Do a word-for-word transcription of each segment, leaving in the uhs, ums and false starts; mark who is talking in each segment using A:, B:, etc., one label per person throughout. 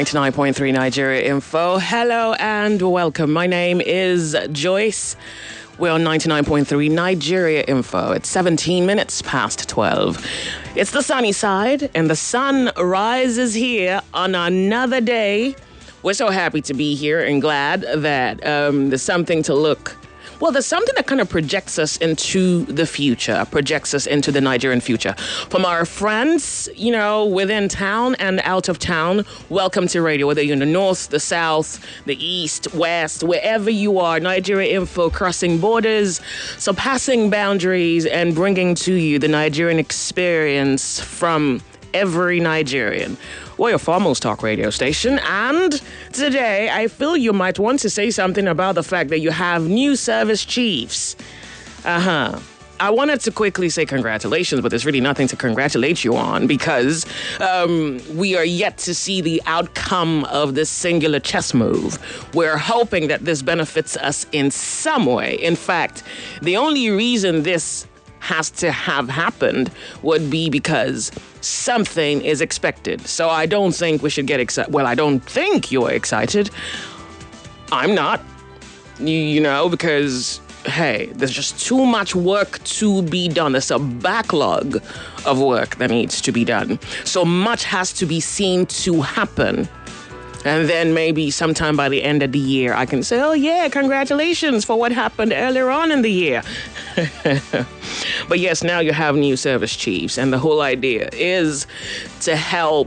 A: ninety-nine point three Nigeria Info. Hello and welcome. My name is Joyce. We're on ninety-nine point three Nigeria Info. It's seventeen minutes past twelve. It's the sunny side, and the sun rises here on another day. We're so happy to be here and glad that um, there's something to look. Well, there's something that kind of projects us into the future, projects us into the Nigerian future. From our friends, you know, within town and out of town, welcome to radio, whether you're in the north, the south, the east, west, wherever you are. Nigeria Info crossing borders, surpassing boundaries, and bringing to you the Nigerian experience from every Nigerian. We're your foremost talk radio station, and today I feel you might want to say something about the fact that you have new service chiefs. Uh-huh. I wanted to quickly say congratulations, but there's really nothing to congratulate you on because um, we are yet to see the outcome of this singular chess move. We're hoping that this benefits us in some way. In fact, the only reason this has to have happened would be because something is expected. So I don't think we should get excited. Well, I don't think you're excited. I'm not, you, you know, because, hey, there's just too much work to be done. There's a backlog of work that needs to be done. So much has to be seen to happen. And then maybe sometime by the end of the year, I can say, oh, yeah, congratulations for what happened earlier on in the year. But yes, now you have new service chiefs. And the whole idea is to help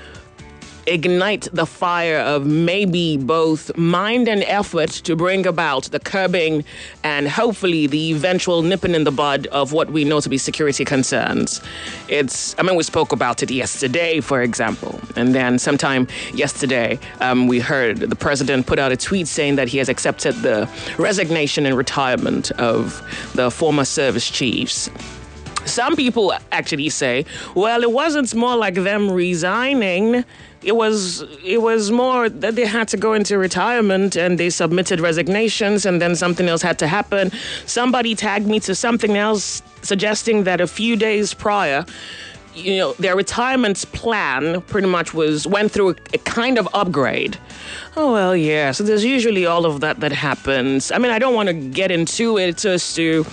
A: ignite the fire of maybe both mind and effort to bring about the curbing and hopefully the eventual nipping in the bud of what we know to be security concerns. It's, I mean, we spoke about it yesterday, for example. And then sometime yesterday, um, we heard the president put out a tweet saying that he has accepted the resignation and retirement of the former service chiefs. Some people actually say, well, it wasn't more like them resigning. It was it was more that they had to go into retirement and they submitted resignations and then something else had to happen. Somebody tagged me to something else suggesting that a few days prior, you know, their retirement plan pretty much was went through a, a kind of upgrade. Oh, well, yeah. So there's usually all of that that happens. I mean, I don't want to get into it just to...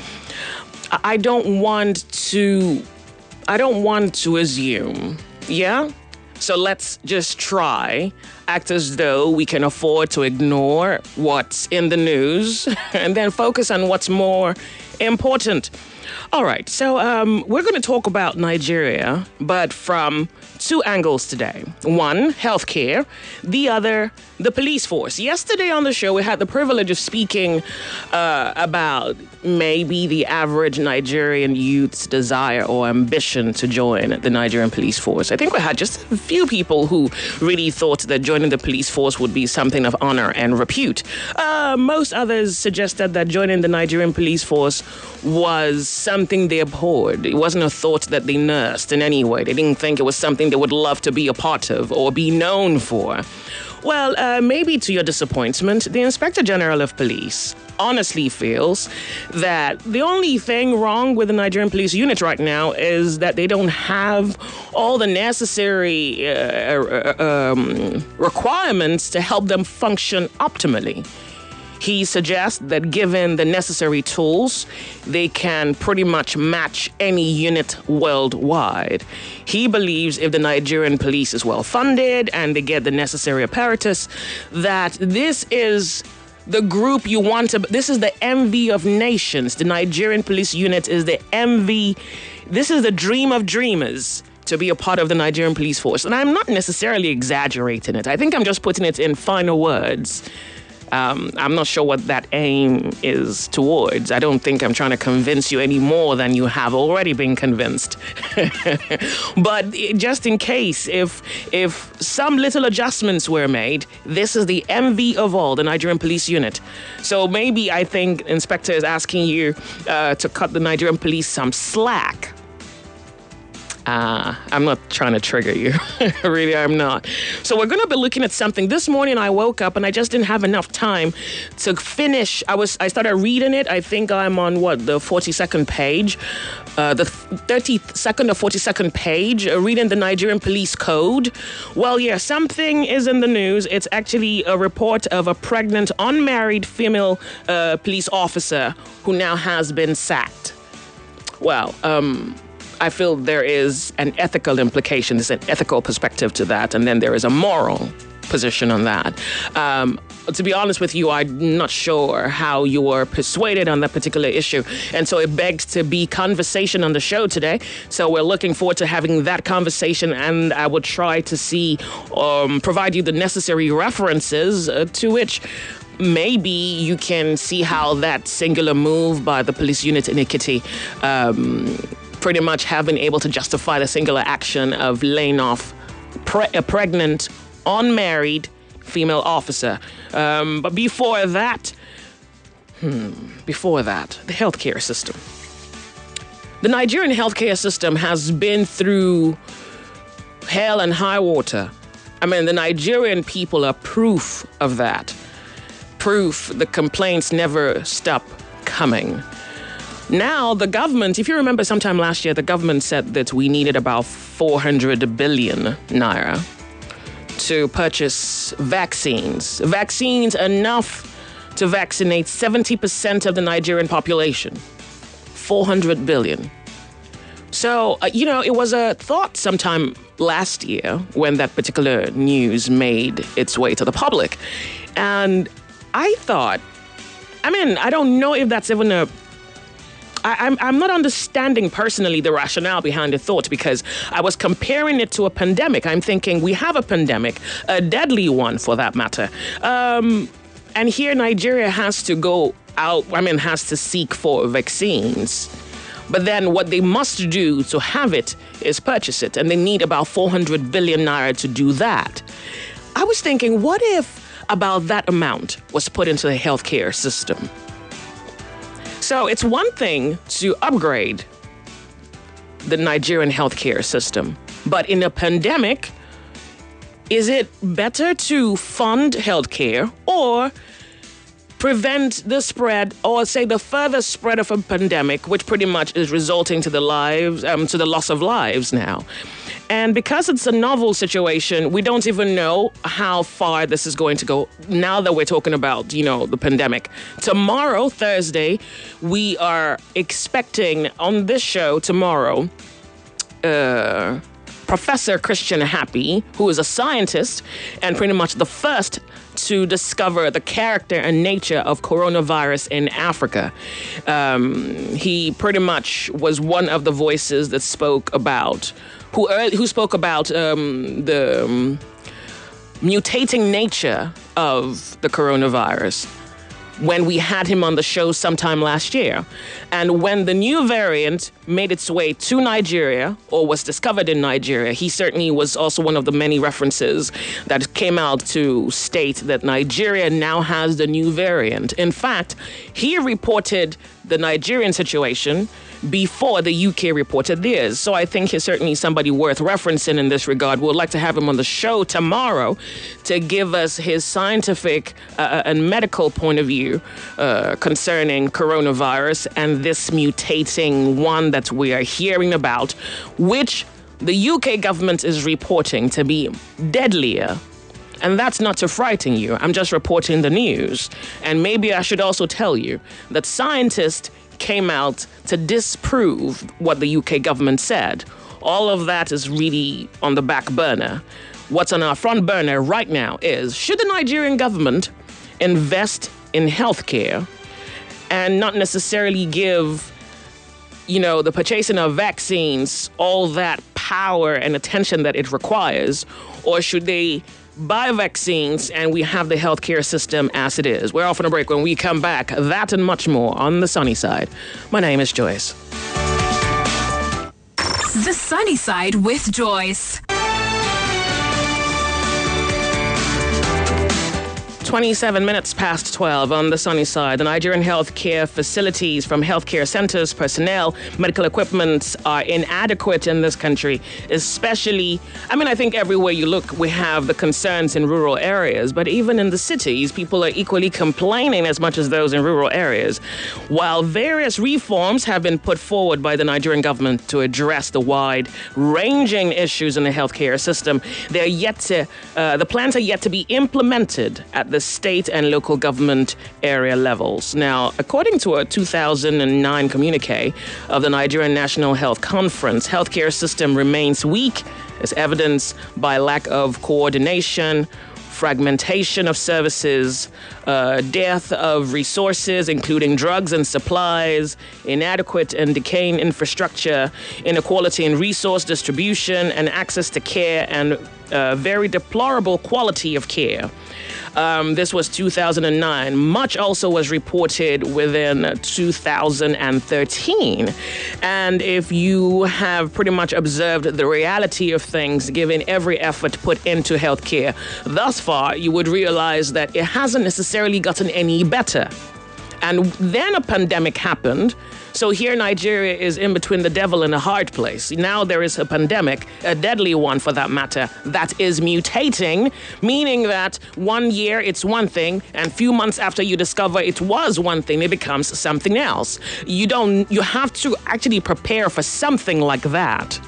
A: I don't want to... I don't want to assume. Yeah? So let's just try, act as though we can afford to ignore what's in the news and then focus on what's more important. All right, so um, we're going to talk about Nigeria, but from two angles today. One, healthcare. The other, the police force. Yesterday on the show, we had the privilege of speaking uh, about maybe the average Nigerian youth's desire or ambition to join the Nigerian police force. I think we had just a few people who really thought that joining the police force would be something of honor and repute. Uh, most others suggested that joining the Nigerian police force was something they abhorred. It wasn't a thought that they nursed in any way. They didn't think it was something they would love to be a part of or be known for. Well, uh, maybe to your disappointment, the Inspector General of Police honestly feels that the only thing wrong with the Nigerian police unit right now is that they don't have all the necessary uh, uh, um, requirements to help them function optimally. He suggests that given the necessary tools, they can pretty much match any unit worldwide. He believes if the Nigerian police is well funded and they get the necessary apparatus, that this is the group you want to... This is the envy of nations. The Nigerian police unit is the envy... This is the dream of dreamers to be a part of the Nigerian police force. And I'm not necessarily exaggerating it. I think I'm just putting it in final words. Um, I'm not sure what that aim is towards. I don't think I'm trying to convince you any more than you have already been convinced. But just in case, if if some little adjustments were made, this is the envy of all, the Nigerian police unit. So maybe I think Inspector is asking you uh, to cut the Nigerian police some slack. Uh, I'm not trying to trigger you. Really, I'm not. So we're going to be looking at something. This morning I woke up and I just didn't have enough time to finish. I was I started reading it. I think I'm on, what, the forty-second page? Uh, the thirty-second or forty-second page, uh, reading the Nigerian Police Code. Well, yeah, something is in the news. It's actually a report of a pregnant, unmarried female uh, police officer who now has been sacked. Well, um... I feel there is an ethical implication, there's an ethical perspective to that, and then there is a moral position on that. Um, to be honest with you, I'm not sure how you were persuaded on that particular issue, and so it begs to be conversation on the show today. So we're looking forward to having that conversation, and I will try to see, um, provide you the necessary references uh, to which maybe you can see how that singular move by the police unit in Ekiti um, pretty much have been able to justify the singular action of laying off pre- a pregnant, unmarried female officer. Um, but before that, hmm, before that, the healthcare system. The Nigerian healthcare system has been through hell and high water. I mean, the Nigerian people are proof of that. Proof the complaints never stop coming. Now, the government, if you remember sometime last year, the government said that we needed about four hundred billion naira to purchase vaccines. Vaccines enough to vaccinate seventy percent of the Nigerian population. four hundred billion. So, uh, you know, it was a thought sometime last year when that particular news made its way to the public. And I thought, I mean, I don't know if that's even a I, I'm, I'm not understanding personally the rationale behind the thought, because I was comparing it to a pandemic. I'm thinking we have a pandemic, a deadly one for that matter. Um, and here Nigeria has to go out, I mean, has to seek for vaccines. But then what they must do to have it is purchase it. And they need about four hundred billion naira to do that. I was thinking, what if about that amount was put into the healthcare system? So it's one thing to upgrade the Nigerian healthcare system, but in a pandemic, is it better to fund healthcare or prevent the spread, or say the further spread of a pandemic, which pretty much is resulting to the lives, um, to the loss of lives now? And because it's a novel situation, we don't even know how far this is going to go now that we're talking about, you know, the pandemic. Tomorrow, Thursday, we are expecting on this show tomorrow, uh, Professor Christian Happy, who is a scientist and pretty much the first to discover the character and nature of coronavirus in Africa. Um, he pretty much was one of the voices that spoke about Who, uh, who spoke about um, the um, mutating nature of the coronavirus when we had him on the show sometime last year. And when the new variant made its way to Nigeria, or was discovered in Nigeria, he certainly was also one of the many references that came out to state that Nigeria now has the new variant. In fact, he reported the Nigerian situation before the U K reported theirs. So I think he's certainly somebody worth referencing in this regard. We'd like to have him on the show tomorrow to give us his scientific uh, and medical point of view uh, concerning coronavirus and this mutating one that we are hearing about, which the U K government is reporting to be deadlier. And that's not to frighten you. I'm just reporting the news. And maybe I should also tell you that scientists came out to disprove what the U K government said. All of that is really on the back burner. What's on our front burner right now is, should the Nigerian government invest in healthcare and not necessarily give, you know, the purchasing of vaccines all that power and attention that it requires, or should they buy vaccines and we have the healthcare system as it is? We're off on a break. When we come back, that and much more on The Sunny Side. My name is Joyce.
B: The Sunny Side with Joyce.
A: twenty-seven minutes past twelve on the sunny side. The Nigerian healthcare facilities, from healthcare centers, personnel, medical equipment, are inadequate in this country, especially, I mean, I think everywhere you look, we have the concerns in rural areas, but even in the cities, people are equally complaining as much as those in rural areas. While various reforms have been put forward by the Nigerian government to address the wide-ranging issues in the healthcare system, they're yet to, uh, the plans are yet to be implemented at the state and local government area levels. Now, according to a two thousand nine communique of the Nigerian National Health Conference, healthcare system remains weak, as evidenced by lack of coordination, fragmentation of services, uh, dearth of resources, including drugs and supplies, inadequate and decaying infrastructure, inequality in resource distribution and access to care, and uh, very deplorable quality of care. Um, this was two thousand nine. Much also was reported within two thousand thirteen. And if you have pretty much observed the reality of things, given every effort put into healthcare thus far, you would realize that it hasn't necessarily gotten any better. And then a pandemic happened. So here Nigeria is in between the devil and a hard place. Now there is a pandemic, a deadly one for that matter, that is mutating, meaning that one year it's one thing, and few months after you discover it was one thing, it becomes something else. You don't, you have to actually prepare for something like that.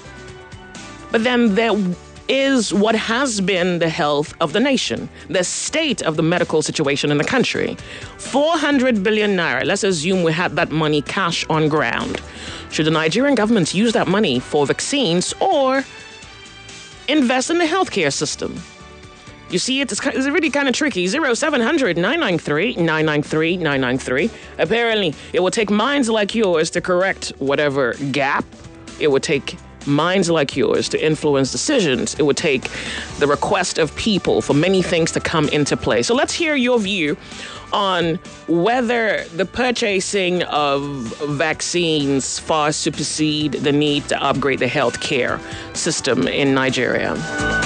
A: But then there is what has been the health of the nation, the state of the medical situation in the country. four hundred billion naira, let's assume we had that money cash on ground. Should the Nigerian government use that money for vaccines or invest in the healthcare system? You see, it's, it's really kind of tricky. zero seven hundred nine nine three nine nine three nine nine three. Apparently, it will take minds like yours to correct whatever gap. It would take minds like yours to influence decisions. It would take the request of people for many things to come into play. So let's hear your view on whether the purchasing of vaccines far supersede the need to upgrade the healthcare system in Nigeria.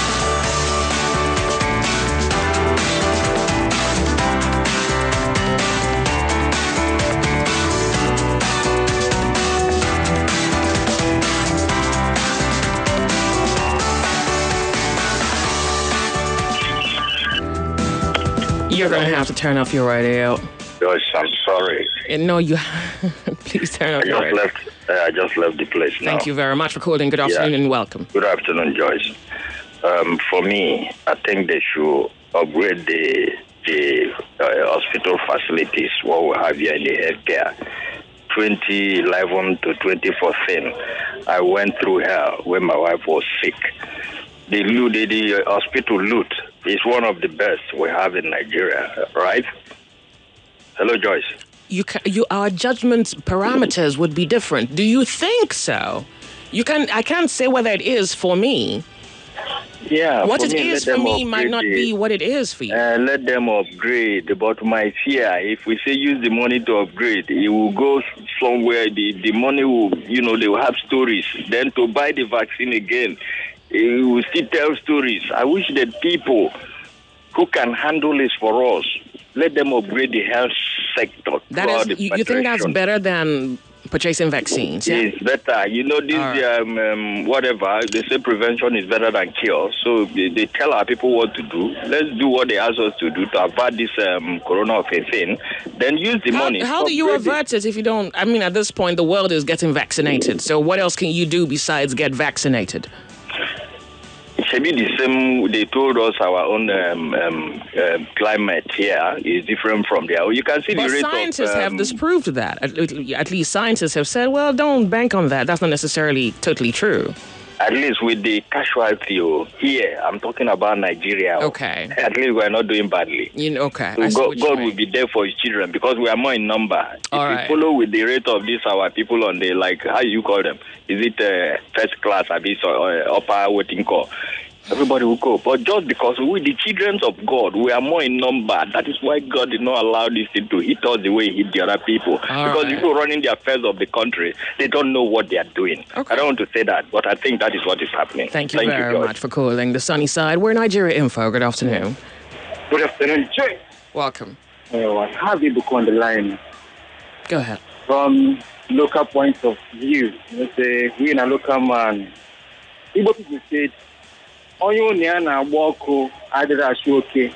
A: You're going to have to turn off your radio.
C: Joyce, I'm sorry.
A: And no, you... Please turn off
C: I
A: your
C: just
A: radio.
C: left. Uh, I just left the place now.
A: Thank you very much for calling. Good afternoon
C: Yeah.
A: and welcome.
C: Good afternoon, Joyce. Um, for me, I think they should upgrade the the uh, hospital facilities, what we have here in the healthcare. twenty eleven to twenty fourteen, I went through hell when my wife was sick. The, the, the hospital loot is one of the best we have in Nigeria, right? Hello, Joyce.
A: You, ca- you, our judgment parameters would be different. Do you think so? You can. I can't say whether it is for me.
C: Yeah,
A: What
C: for
A: it
C: me,
A: is
C: let
A: for
C: them
A: me might
C: upgrade
A: not
C: the-
A: be what it is for you.
C: Uh, let them upgrade, but my fear, if we say use the money to upgrade, it will go somewhere. The, the money will, you know, they will have stories. Then to buy the vaccine again, it will still tell stories. I wish that people who can handle this for us, let them upgrade the health sector.
A: That is,
C: the
A: you, you think that's
C: federation.
A: better than purchasing vaccines? Yeah.
C: It's better. You know, this,
A: All right.
C: um, um, whatever, they say prevention is better than cure. So they, they tell our people what to do. Let's do what they ask us to do to avert this um, corona thing. Then use the
A: How,
C: money.
A: how do you
C: upgrade
A: avert it if you don't? I mean, at this point, the world is getting vaccinated. So what else can you do besides get vaccinated?
C: It should be the same. They told us our own um, um, uh, climate here is different from there. You can see
A: But
C: the rate
A: scientists
C: of... um,
A: have disproved that. At, at least scientists have said, well, don't bank on that. That's not necessarily totally true.
C: At least with the casualty oh, here, I'm talking about Nigeria. oh,
A: Okay.
C: At least we're not doing badly.
A: You know, okay.
C: So
A: I see
C: God,
A: what you're
C: God
A: saying.
C: will be there for his children because we are more in number. If
A: All
C: we
A: right.
C: follow with the rate of this, our people on the, like, how you call them? Is it uh, first class, or uh, upper waiting call? Everybody will go. But just because we, the children of God, we are more in number. That is why God did not allow this thing to hit us the way he hit the other people.
A: All
C: because
A: right.
C: people running the affairs of the country, they don't know what they are doing.
A: Okay.
C: I don't want to say that, but I think that is what is happening.
A: Thank you
C: Thank
A: very
C: George.
A: much for calling the sunny side. We're Nigeria Info. Good afternoon.
D: Good afternoon, Joy.
A: Welcome.
D: Uh, I have you book on the line
A: Go ahead.
D: from local points of view. Let's say we in a local man. Igbo people said, onye onye a na-agba ọkụ adịrị achụ oke.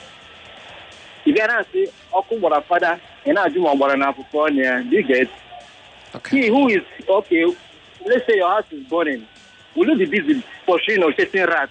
D: Ị bịa na-asị ọkụ gbara fada, ị na-ajụ ma ọ gbara n'afụfụ ọnụ ya. Do you get?
A: Okay.
D: He who is, okay, let's say your house is burning. Will you be busy pursuing or chasing rats?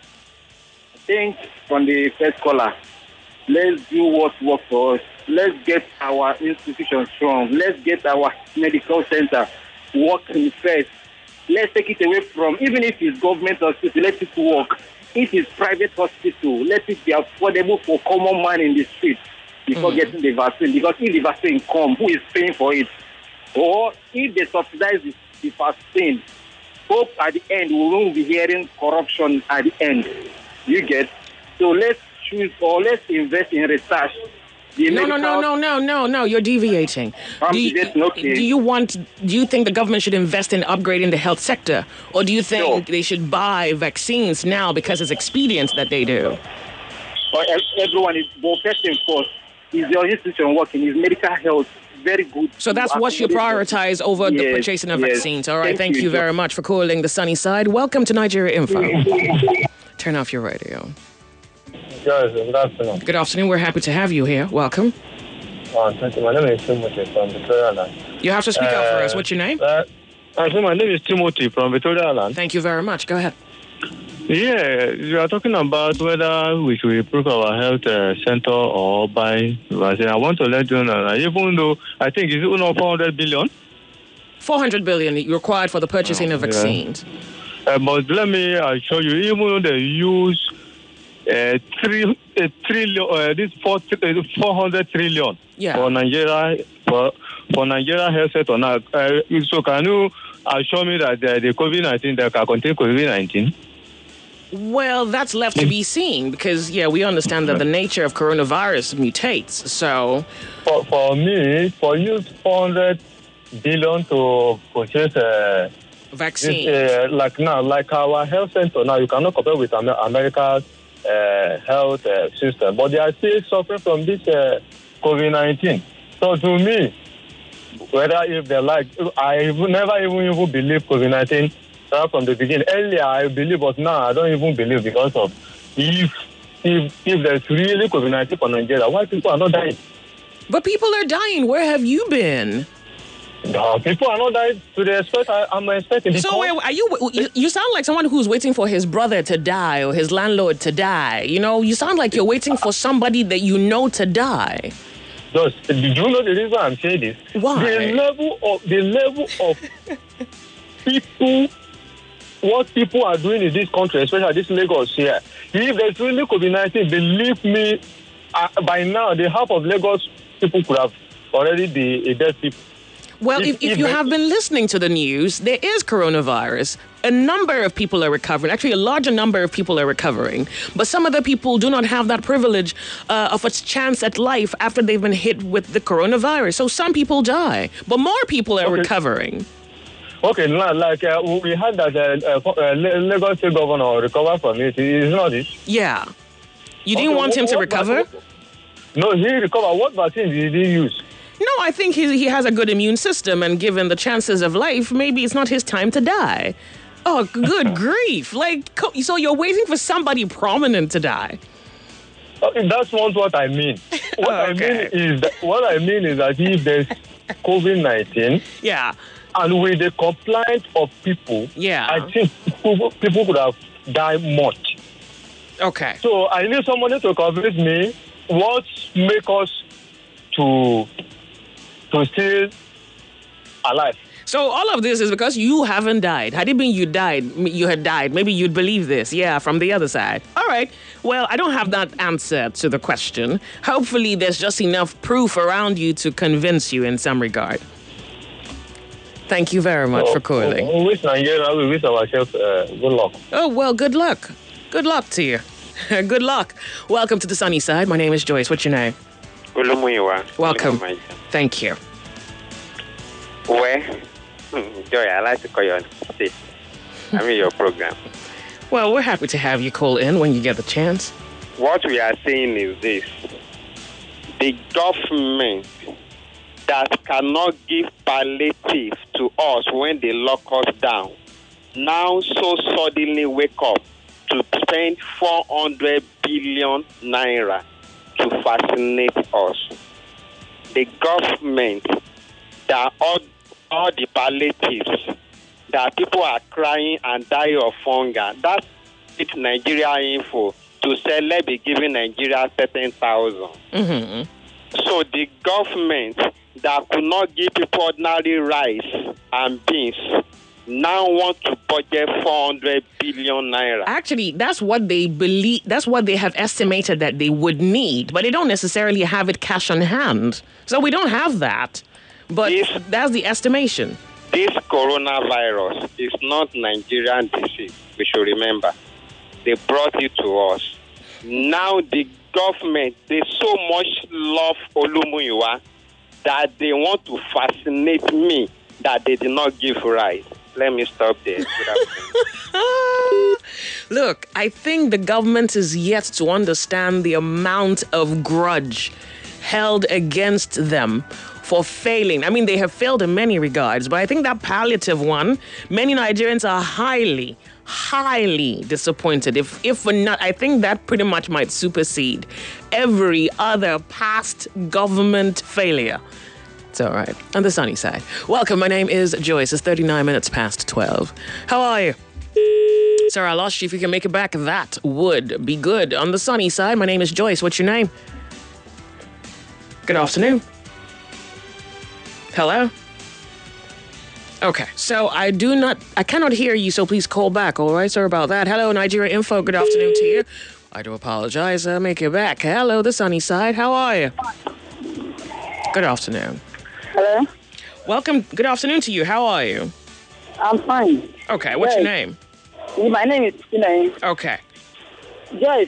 D: I think from the first caller, let's do what works for us. Let's get our institution strong. Let's get our medical center working first. Let's take it away from, even if it's government hospital, let it work. If it's private hospital, let it be affordable for common man in the street before mm. getting the vaccine. Because if the vaccine comes, who is paying for it? Or if they subsidize the, the vaccine, hope at the end we won't be hearing corruption at the end. You get? So let's choose or let's invest in research. The
A: No, no, no, no, no, no, no. You're deviating. Do you,
D: okay.
A: do you want? Do you think the government should invest in upgrading the health sector, or do you think
D: No.
A: they should buy vaccines now because it's expedient that they do?
D: Or everyone is, but first and first, is your institution working? Is medical health very good?
A: So that's what you prioritize over the
D: Yes,
A: purchasing of
D: yes.
A: vaccines. All right.
D: Thank
A: Thank,
D: you,
A: you very
D: Joe.
A: much for calling the sunny side. Welcome to Nigeria Info. Turn off your radio.
E: Yes, good afternoon.
A: Good afternoon. We're happy to have you here. Welcome.
E: Uh, thank you. My name is Timothy from Victoria Land.
A: You have to speak up for us. What's your name?
E: Uh, I say my name is Timothy from Victoria Land.
A: Thank you very much. Go ahead.
E: Yeah, you are talking about whether we should improve our health uh, center or buy vaccine. I want to let you know that even though I think it's only four hundred billion.
A: four hundred billion required for the purchasing of
E: Yeah.
A: vaccines.
E: Uh, but let me assure you, even though they use uh, three, uh, trillion, uh, this four, uh, four hundred trillion
A: Yeah.
E: for Nigeria, for, for Nigeria health sector now. Uh, so can you assure me that uh, the COVID nineteen, they can contain COVID nineteen?
A: Well, that's left to be seen because, yeah, we understand that the nature of coronavirus mutates. So,
E: For, for me, for you, four hundred billion to purchase uh,
A: vaccine.
E: this, uh, like now, like our health center now, you cannot compare with Amer- America's uh, health uh, system, but they are still suffering from this uh, COVID nineteen. So to me, whether if they like, I will never even, even believe COVID nineteen right from the beginning. Earlier I believe, but now I don't even believe because of if if if there's really COVID nineteen for Nigeria, why people are not dying?
A: But people are dying. Where have you been?
E: No, people are not dying to the extent I, I'm expecting.
A: So, where are you, you? You sound like someone who's waiting for his brother to die or his landlord to die. You know, you sound like you're waiting for somebody that you know to die.
E: Thus, do you know the reason I'm saying this?
A: Why?
E: The level of the level of people, what people are doing in this country, especially this Lagos here. If there's really COVID nineteen, believe me, uh, by now the half of Lagos people could have already be a dead people.
A: Well,
E: If-
A: if, if
E: if
A: you
E: they-
A: have been listening to the news, there is coronavirus. A number of people are recovering. Actually, a larger number of people are recovering. But some other people do not have that privilege uh, of a chance at life after they've been hit with the coronavirus. So some people die, but more people are
E: Okay.
A: recovering.
E: Okay, now, like uh, we had that uh, uh, uh, Lagos state governor recover from it. It's not this.
A: Yeah. You didn't
E: Okay,
A: want him
E: what-
A: to
E: what
A: recover?
E: vaccine- No, he recovered. What vaccine did he use?
A: No, I think he, he has a good immune system, and given the chances of life, maybe it's not his time to die. Oh, good grief. Like, co- so you're waiting for somebody prominent to die.
E: Okay, that's not what I mean. What
A: Okay.
E: I mean is that what I mean is that if there's COVID nineteen
A: Yeah.
E: and with the compliance of people,
A: Yeah.
E: I think people, people could have died much.
A: Okay.
E: So I need somebody to convince me what make us to to stay alive.
A: So all of this is because you haven't died. Had it been you died, m- you had died, maybe you'd believe this. Yeah, from the other side. All right. Well, I don't have that answer to the question. Hopefully there's just enough proof around you to convince you in some regard. Thank you very much for calling.
E: We wish Nigeria, we wish ourselves uh, good luck.
A: Oh, well, good luck. Good luck to you. Good luck. Welcome to the sunny side. My name is Joyce. What's your name?
F: Olumuyiwa.
A: Welcome.
F: Olumuyiwa.
A: Thank you.
F: Where? Joy, I like to call you on stage. I'm in your program.
A: Well, we're happy to have you call in when you get the chance.
F: what we are saying is this. The government that cannot give palliative to us when they lock us down now so suddenly wake up to spend four hundred billion naira to fascinate us. The government that all, all the palliatives that people are crying and dying of hunger, that's it Nigeria info to say let's be giving Nigeria thirteen thousand. Mm-hmm. So the government that could not give people ordinary rice and beans now want to budget four hundred billion naira.
A: Actually, that's what they believe, that's what they have estimated that they would need, but they don't necessarily have it cash on hand. So we don't have that. But this, that's the estimation.
F: This coronavirus is not Nigerian disease, we should remember. They brought it to us. Now the government, they so much love Olumuyiwa that they want to fascinate me that they did not give right. Let me stop there.
A: Look, I think the government is yet to understand the amount of grudge held against them for failing. I mean, they have failed in many regards, but I think that palliative one, many Nigerians are highly, highly disappointed. If if we're not, I think that pretty much might supersede every other past government failure. It's all right. On the sunny side. Welcome. My name is Joyce. It's thirty-nine minutes past twelve. How are you? Sir, I lost you. If you can make it back, that would be good. On the sunny side, my name is Joyce. What's your name? Good afternoon. Hello? Okay, so I do not, I cannot hear you, so please call back, all right? Sorry about that. Hello, Nigeria Info. Good afternoon to you. I do apologize. I'll make it back. Hello, the sunny side. How are you? Good afternoon.
G: Hello?
A: Welcome. Good afternoon to you. How are you?
G: I'm fine.
A: Okay, what's
G: Joyce.
A: your name?
G: My name is Tina.
A: Okay.
G: Joyce.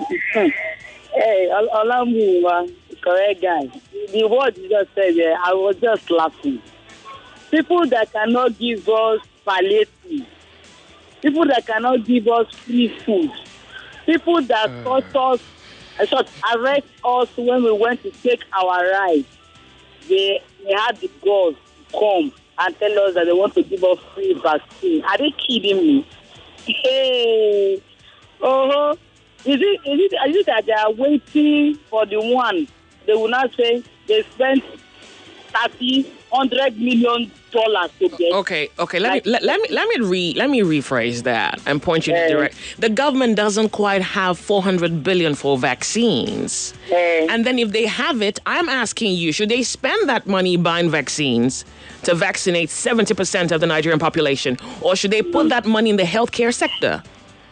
G: Hey, Olamuyiwa, correct guy. The word you just said there, I was just laughing. People that cannot give us palliative, people that cannot give us free food, people that uh. taught us, I thought, arrest us when we went to take our rights. They, they had the balls to come and tell us that they want to give us free vaccine. Are they kidding me? Hey, oh, is it, is it, is it that they are waiting for the one? They will not say they spent thirty, hundred million dollars to get.
A: Okay, okay. Let like, me let, let me let me re let me rephrase that and point you uh, to direct. The government doesn't quite have four hundred billion for vaccines, uh, and then if they have it, I'm asking you: should they spend that money buying vaccines to vaccinate seventy percent of the Nigerian population, or should they put that money in the healthcare sector?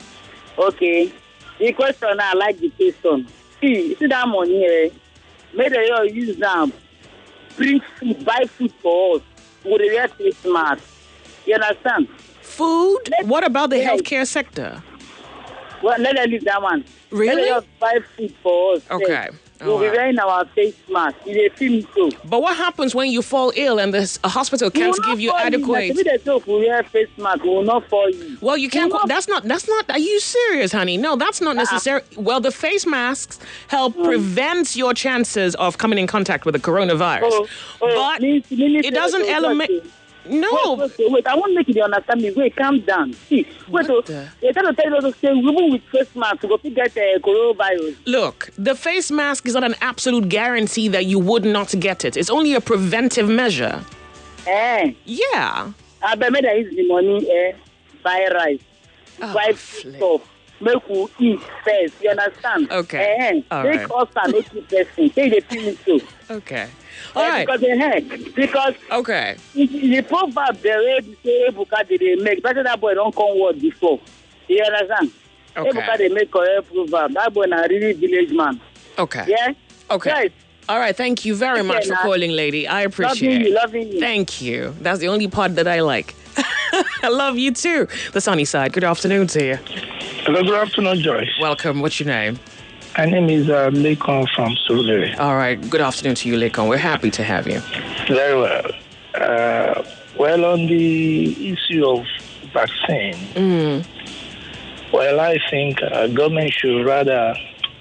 G: Okay, the question I like the question. See, see that money. Eh? Maybe they use them. Bring food, buy food for us. Would wear face mask? You understand?
A: Food? Let's, what about the
G: yeah.
A: healthcare sector?
G: Well, let us leave that one.
A: Really?
G: Let us buy food for us.
A: Okay.
G: We'll be wearing our face mask. It's a film show.
A: But what happens when you fall ill and the a hospital can't give you adequate?
G: You. Like, if we wear face mask, we will not fall you.
A: Well, you can't. Not... That's not. That's not. Are you serious, honey? No, that's not necessary. Uh-uh. Well, the face masks help mm. prevent your chances of coming in contact with the coronavirus,
G: oh, oh,
A: but
G: please, please,
A: it doesn't eliminate. No.
G: Wait, wait, wait, I want to make you understand me. Wait, calm down. See, wait, so, the... they're trying to tell you to say, even with face mask, go get uh, coronavirus.
A: Look, the face mask is not an absolute guarantee that you would not get it. It's only a preventive measure.
G: Eh?
A: Yeah.
G: I bet me that is the money, eh? Buy rice, oh, buy stuff, make we eat first. You understand?
A: Okay.
G: Eh?
A: All
G: make
A: right.
G: us and make you person. Take the film too.
A: Okay. All
G: eh,
A: right.
G: Because, eh, because
A: okay.
G: the proverb the way they say Ebuka they make, better that boy don't come word before. You understand?
A: Okay.
G: Ebuka they make correct proverb. That boy na really village man.
A: Okay.
G: Yeah?
A: Okay.
G: Yes.
A: All right. Thank you very much for calling, lady. I appreciate
G: loving
A: it.
G: You, loving you.
A: Thank you. That's the only part that I like. I love you too. The sunny side. Good afternoon to you.
H: Hello, good afternoon, Joyce.
A: Welcome. What's your name?
H: My name is uh, Lekon from Surulere.
A: All right. Good afternoon to you, Lekon. We're happy to have you.
H: Very well. Uh, well, on the issue of vaccine,
A: mm.
H: well, I think uh, government should rather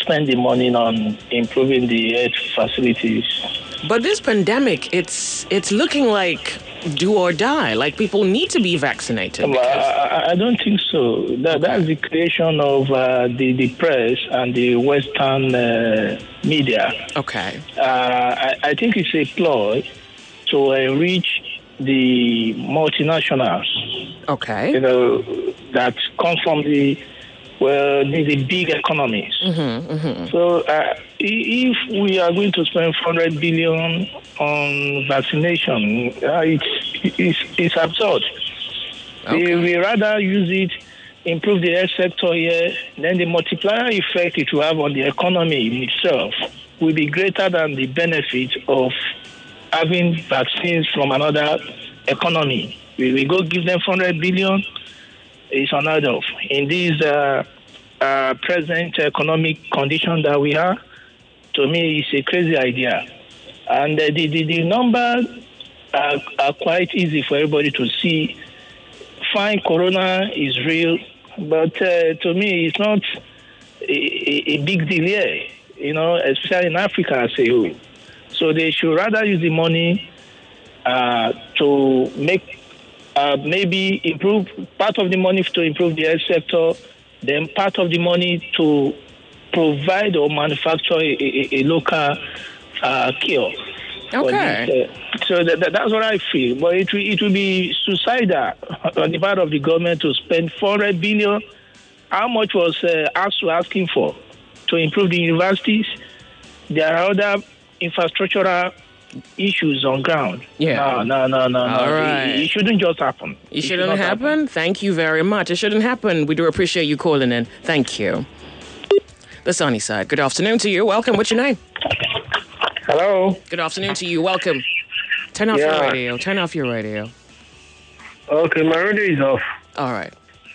H: spend the money on improving the health facilities.
A: But this pandemic, it's it's looking like do or die. Like people need to be vaccinated.
H: Well, I, I don't think so. That,
A: Okay.
H: That's the creation of uh, the, the press and the Western uh, media.
A: Okay.
H: Uh, I, I think it's a ploy to enrich the multinationals,
A: Okay.
H: you know, that come from the, well, the, the big economies.
A: Mm-hmm, mm-hmm.
H: So uh, i- if we are going to spend four hundred billion on vaccination, uh, it's, it's, it's absurd.
A: Okay.
H: We, we rather use it, improve the health sector here, then the multiplier effect it will have on the economy in itself will be greater than the benefit of having vaccines from another economy. We, we go give them four hundred billion, it's unheard of. In this uh, uh, present economic condition that we are, to me, it's a crazy idea. And uh, the, the, the numbers are, are quite easy for everybody to see. Fine, corona is real, but uh, to me, it's not a, a, a big deal here, you know, especially in Africa as a whole. So they should rather use the money uh, to make, uh, maybe improve, part of the money to improve the health sector, then part of the money to provide or manufacture a, a, a local uh, cure. for
A: Okay.
H: this, uh, so that, that, that's what I feel. But it will, it will be suicidal on the part of the government to spend four hundred billion. How much was uh, ASU asking for to improve the universities? There are other infrastructural issues on ground.
A: Yeah.
H: No, no, no, no, no.
A: All
H: It-
A: right.
H: It, shouldn't just happen.
A: It
H: should
A: shouldn't
H: not
A: happen? Thank you very much. It shouldn't happen. We do appreciate you calling in. Thank you. The sunny side. Good afternoon to you. Welcome. What's your name?
H: Hello.
A: Good afternoon to you. Welcome. Turn off
H: Yeah.
A: your radio. Turn off your radio.
H: Okay, my radio is off.
A: All right.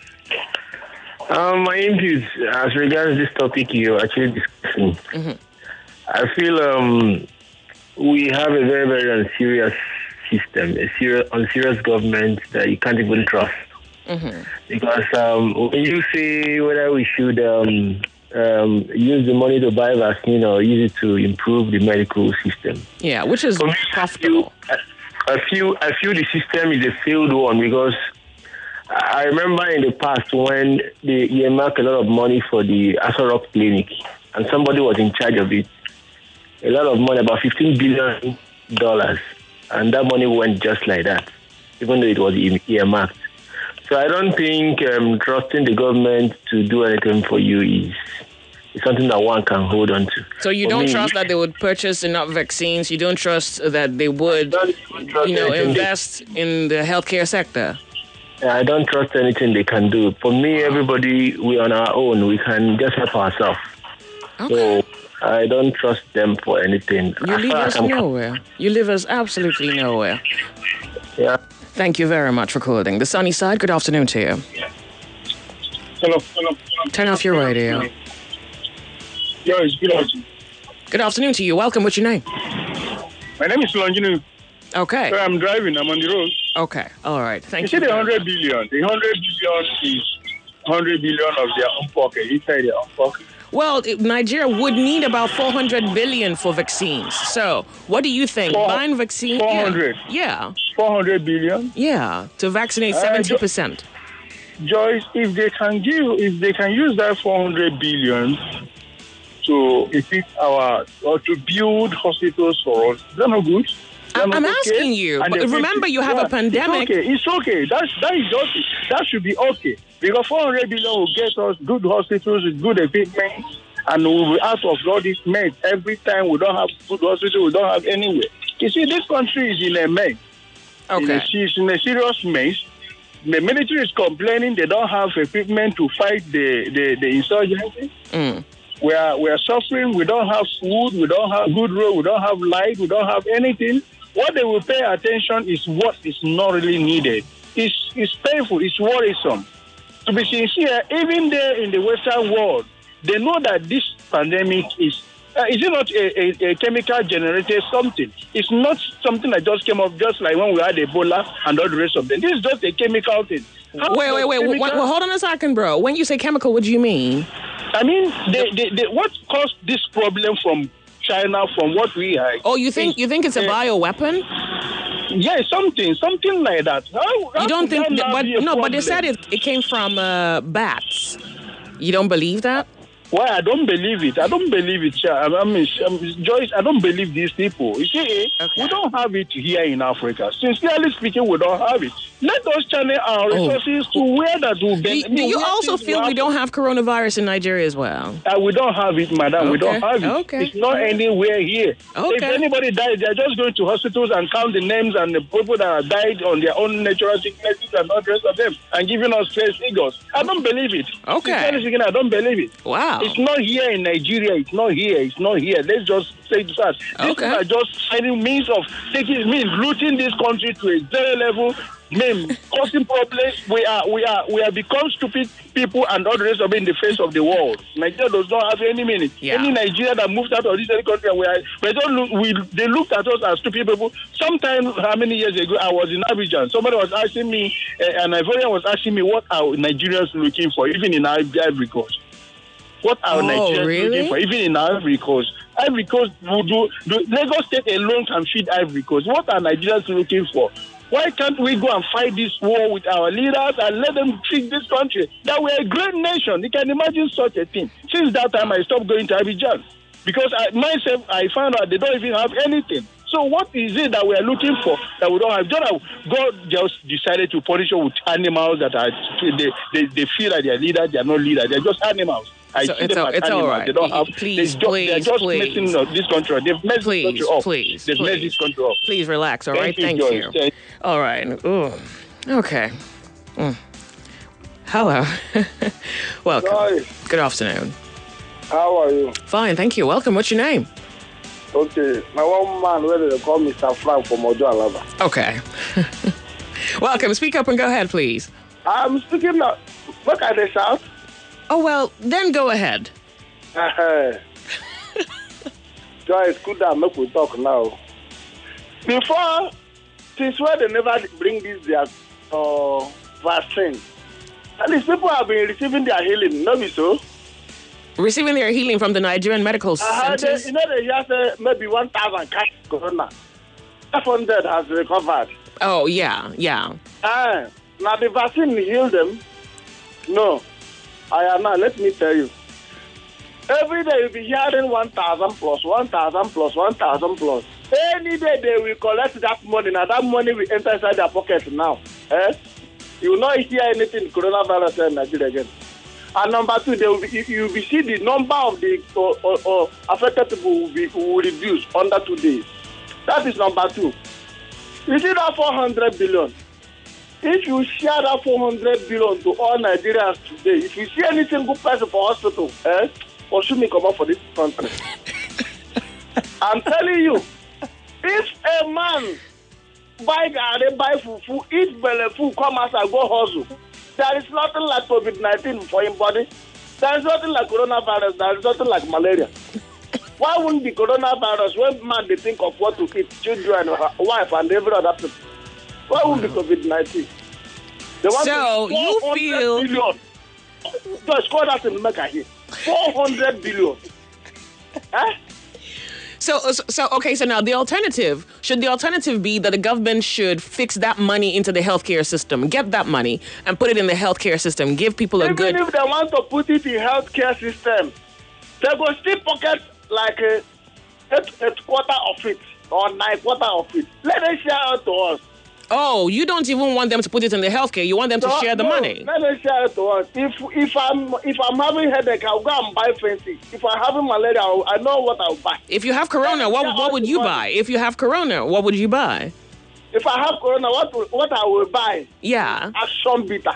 H: Um, my input as regards this topic you're actually discussing.
A: Mm-hmm.
H: I feel um, we have a very, very unserious system, a serious, unserious government that you can't even trust.
A: Mm-hmm.
H: Because um, when you say whether we should um, um, use the money to buy vaccine or use it to improve the medical system,
A: Yeah, which is
H: for me,
A: profitable.
H: I feel, I feel I feel the system is a failed one because I remember in the past when they earmarked a lot of money for the Asarok clinic and somebody was in charge of it. A lot of money, about fifteen billion dollars, and that money went just like that, even though it was earmarked. So I don't think um, trusting the government to do anything for you is, is something that one can hold on to.
A: So you
H: For
A: don't
H: me,
A: trust that they would purchase enough vaccines? You don't trust that they would,
H: I don't trust
A: you know,
H: anything they-
A: invest in the healthcare sector?
H: I don't trust anything they can do. For me, everybody, we're on our own. We can just help ourselves.
A: Okay.
H: So I don't trust them for anything.
A: You
H: As
A: leave
H: far
A: us
H: as I'm-
A: nowhere. You leave us absolutely nowhere.
H: Yeah.
A: Thank you very much for calling. The sunny side, good afternoon to you.
I: Hello, hello.
A: Turn off your radio.
I: Yeah, it's good afternoon.
A: Good afternoon to you. Welcome. What's your name?
I: My name is Longinu.
A: Okay.
I: I'm driving. I'm on the road.
A: Okay. All right.
I: You
A: Thank
I: see
A: you.
I: the
A: very
I: hundred
A: much.
I: billion. The hundred billion is hundred billion of their own pocket, inside their own pocket.
A: Well, it- Nigeria would need about four hundred billion for vaccines. So, what do you think?
I: Four-
A: Buying vaccine?
I: four hundred.
A: Yeah.
I: Four hundred billion.
A: Yeah. To vaccinate
I: Uh,
A: seventy percent.
I: Joyce, if they can give, if they can use that four hundred billion to equip our or to build hospitals for us, is that not good? Is that
A: I'm,
I: not
A: I'm
I: okay?
A: asking you.
I: And
A: But
I: the
A: remember,
I: fifty
A: you have
I: yeah,
A: a pandemic.
I: It's okay. It's okay. That's that is just that should be okay because four hundred billion will get us good hospitals with good equipment, and we will be out of all this mess every time we don't have good hospital. We don't have anywhere. You see, this country is in a mess. In a,
A: Okay.
I: it's in a serious mess. The military is complaining they don't have equipment to fight the, the, the insurgency.
A: Mm.
I: We are we are suffering. We don't have food. We don't have good road. We don't have light. We don't have anything. What they will pay attention is what is not really needed. It's it's painful. It's worrisome. To be sincere, even there in the Western world, they know that this pandemic is. Uh, is it not a, a, a chemical generated something? It's not something that just came up just like when we had Ebola and all the rest of them. This is just a chemical thing. How
A: Wait, wait,
I: does
A: wait.
I: chemical-
A: Wait, well, hold on a second, bro. When you say chemical, what do you mean?
I: I mean, they, they, they, what caused this problem from China, from what we heard?
A: Oh, you think you think it's a uh, bioweapon?
I: Yeah, something, something like that. How, how
A: you don't think?
I: That
A: but no,
I: problem?
A: but they said it, it came from uh, bats. You don't believe that?
I: Why? I don't believe it. I don't believe it. I mean, Joyce, I don't believe these people. You see, okay. we don't have it here in Africa. Sincerely speaking, we don't have it. Let us channel our resources oh. to where that will be.
A: Do you also feel we don't have coronavirus in Nigeria as well?
I: Uh, we don't have it, madam. Okay. We don't have it.
A: Okay.
I: It's not anywhere here.
A: Okay.
I: If anybody dies, they're just going to hospitals and count the names and the people that have died on their own natural sicknesses and all the rest of them and giving us false figures. I don't believe it.
A: Okay.
I: Sincerely speaking, I don't believe it.
A: Wow.
I: It's not here in Nigeria. It's not here. It's not here. Let's just say it fast. These
A: okay.
I: are just finding means of taking, means looting this country to a zero level. Name causing problems. We are, we are, we have become stupid people, and all the rest of it in the face of the world. Nigeria does not have any meaning.
A: Yeah.
I: Any Nigeria that moved out of this country, we are, we don't look, we they looked at us as stupid people. Sometimes, how many years ago, I was in Abidjan. Somebody was asking me, uh, an Ivorian was asking me, what are Nigerians looking for, even in Ivory Coast? What are
A: oh,
I: Nigerians
A: really?
I: looking for, even in Ivory Coast? Ivory Coast, do, do, do, Lagos State alone can feed Ivory Coast. What are Nigerians looking for? Why can't we go and fight this war with our leaders and let them treat this country? That we're a great nation. You can imagine such a thing. Since that time, I stopped going to Abidjan. Because I, myself, I found out they don't even have anything. So what is it that we're looking for that we don't have? God just decided to punish us with animals that are, they, they, they feel like they're leaders, they're not leaders. They're just animals. I
A: so
I: see
A: it's,
I: them
A: a,
I: as
A: it's
I: animals.
A: all right.
I: They don't have.
A: Please,
I: they just,
A: please,
I: they're just
A: please.
I: messing up this country. They've messed
A: please,
I: this country up.
A: Please,
I: They've
A: please.
I: messed this country up.
A: Please relax. All
I: Thank
A: right.
I: You,
A: Thank
I: Joyce.
A: you.
I: Thank
A: all right. Ooh. Okay. Mm. Hello. Welcome.
J: Hi.
A: Good afternoon.
J: How are you?
A: Fine, thank you. Welcome. What's your name?
J: Okay. My one man, where they call Mister Frank from Ojo Alaba.
A: Okay. Welcome. Speak up and go ahead, please.
J: I'm speaking now. Look at the shout.
A: Oh, well, then go ahead.
J: Uh-huh. Joyce, could that make we talk now? Before, since when they never bring this their uh, vaccine, at least people have been receiving their healing, no be so?
A: Receiving their healing from the Nigerian medical
J: uh-huh,
A: centers?
J: They, you know, they just say maybe one thousand cash corona. five hundred has recovered.
A: Oh, yeah, yeah.
J: Uh, now the vaccine healed them. No. I am not. Let me tell you. Every day you'll be hearing one thousand plus, one thousand plus, one thousand plus. Any day they will collect that money. Now that money will enter inside their pocket now. Eh? You will not hear anything coronavirus in Nigeria again. And number two, they will be, you will be see the number of the uh, uh, uh, affected people will, be, will reduce under two days. That is number two. You see that four hundred billion. If you share that four hundred billion to all Nigerians today, if you see any single person for hospital, eh, or should me come up for this country? I'm telling you, if a man buy garri, buy fufu, eat belleful, come out and go hustle, there is nothing like COVID nineteen for him body. There is nothing like coronavirus. There is nothing like malaria. Why wouldn't the coronavirus, when man they think of what to eat, children, wife, and every other person? Why won't be COVID nineteen?
A: So you feel
J: billion. Just call that in Mecca here. Four hundred billion. Huh?
A: So, so okay. So now the alternative should the alternative be that the government should fix that money into the healthcare system, get that money and put it in the healthcare system, give people a
J: Even
A: good.
J: Even if they want to put it in healthcare system, they go still pocket like a, a, a quarter of it or nine quarter of it. Let them share out to us.
A: Oh, you don't even want them to put it in the healthcare. You want them to
J: no,
A: share the
J: no,
A: money.
J: Let them share it to us. If if I'm if I'm having headache, I'll go and buy fancy. If I'm having malaria, I'll, I know what I'll buy.
A: If you have corona, what what would you money. buy? If you have corona, what would you buy?
J: If I have corona, what will, what I will buy?
A: Yeah.
J: Action bitter.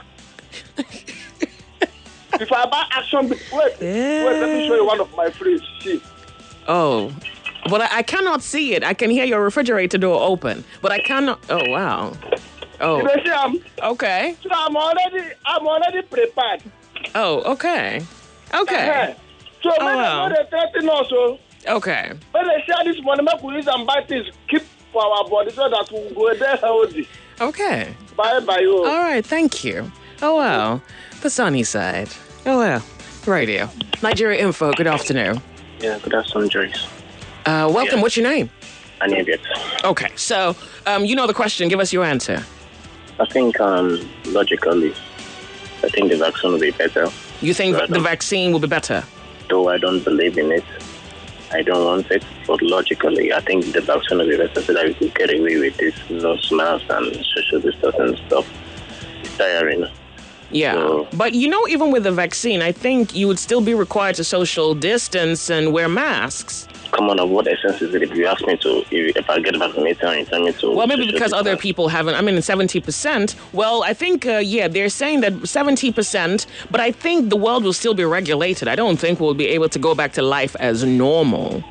J: If I buy action bitter, wait, yeah. wait, let me show you one of my fridge. See.
A: Oh. But I, I cannot see it. I can hear your refrigerator door open, but I cannot. Oh wow! Oh,
J: you know, see, I'm,
A: okay.
J: So I'm already, I'm already prepared.
A: Oh, okay, okay.
J: Uh-huh. So
A: oh,
J: when
A: wow.
J: they threaten also,
A: okay.
J: When they share this money, make we use and buy things, keep for our body so that we go there healthy.
A: Okay.
J: Bye bye. You.
A: All right. Thank you. Oh wow, the sunny side. Oh wow, radio. Nigeria Info, good afternoon.
K: Yeah, good afternoon, Joyce.
A: Uh, welcome.
K: Yeah.
A: What's your name?
K: Anibiet.
A: Okay, so um, you know the question. Give us your answer.
K: I think um, logically, I think the vaccine will be better.
A: You think
K: So I
A: the
K: don't-
A: vaccine will be better?
K: Though I don't believe in it, I don't want it. But logically, I think the vaccine will be better so that we could get away with this nose mask and social distancing stuff. It's tiring.
A: Yeah.
K: So-
A: But you know, even with the vaccine, I think you would still be required to social distance and wear masks.
K: Come on, of what essence is it if you ask me to, if, if I get vaccinated and you tell me to...
A: Well, maybe
K: social
A: because other
K: distance?
A: people haven't. I mean, seventy percent. Well, I think, uh, yeah, they're saying that seventy percent, but I think the world will still be regulated. I don't think we'll be able to go back to life as normal.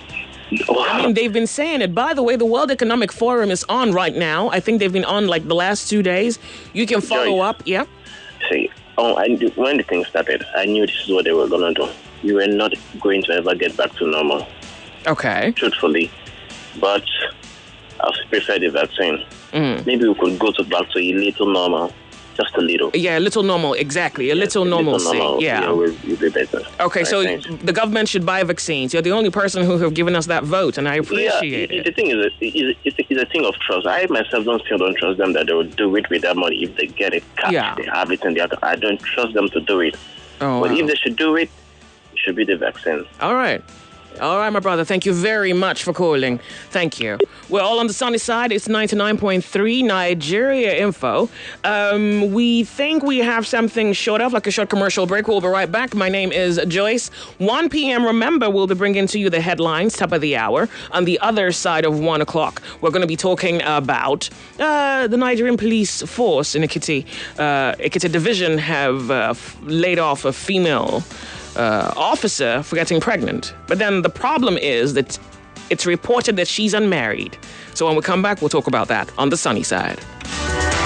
A: I mean, they've been saying it. By the way, the World Economic Forum is on right now. I think they've been on like the last two days. You can follow
K: Joyce.
A: up. Yeah.
K: See, oh, I, knew- when the thing started, I knew this is what they were going to do. We were not going to ever get back to normal.
A: Okay.
K: Truthfully, but I prefer the vaccine.
A: Mm.
K: Maybe we could go to back to a little normal, just a little.
A: Yeah, a little normal. Exactly. A little normalcy.
K: normal,
A: Yeah.
K: will, will be better.
A: Okay,
K: I
A: so
K: think.
A: the government should buy vaccines. You're the only person who have given us that vote, and I appreciate
K: yeah,
A: it.
K: The thing is, it's, it's, it's a thing of trust. I myself don't still don't trust them that they will do it with their money if they get it cash.
A: Yeah.
K: They have it in the other. I don't trust them to do it.
A: Oh,
K: but
A: wow.
K: if they should do it, it should be the vaccine.
A: All right. All right, my brother. Thank you very much for calling. Thank you. We're all on the sunny side. It's ninety-nine point three Nigeria Info. Um, we think we have something short of, like a short commercial break. We'll be right back. My name is Joyce. one p.m. Remember, we'll be bringing to you the headlines, top of the hour. On the other side of one o'clock, we're going to be talking about uh, the Nigerian police force in Ekiti. Uh, Ekiti Division have uh, f- laid off a female Uh, officer for getting pregnant. But then the problem is that it's reported that she's unmarried. So when we come back, we'll talk about that on the sunny side.